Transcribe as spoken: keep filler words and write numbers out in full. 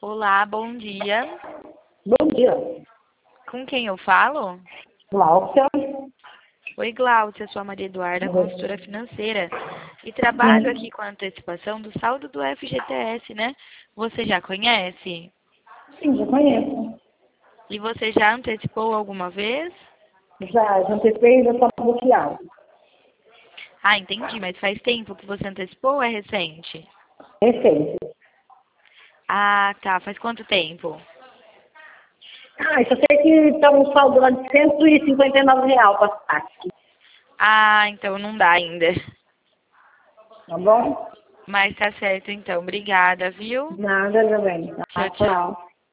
Olá, bom dia. Bom dia, Com quem eu falo? Glaucia. Oi, Glaucia, sou a Maria Eduarda, consultora financeira. E trabalho Sim, aqui com a antecipação do saldo do F G T S, né? Você já conhece? sim, já conheço. E você já antecipou alguma vez? Já, já antecipei e já está bloqueado. Ah, entendi, mas faz tempo que você antecipou ou é recente? Recente. Ah, tá. Faz quanto tempo? Ah, só sei que está um saldo lá de cento e cinquenta e nove reais para taxa. Ah, então não dá ainda. Tá bom? Mas tá certo então. Obrigada, viu? Nada, meu bem. Tchau, Tá, tchau. tchau.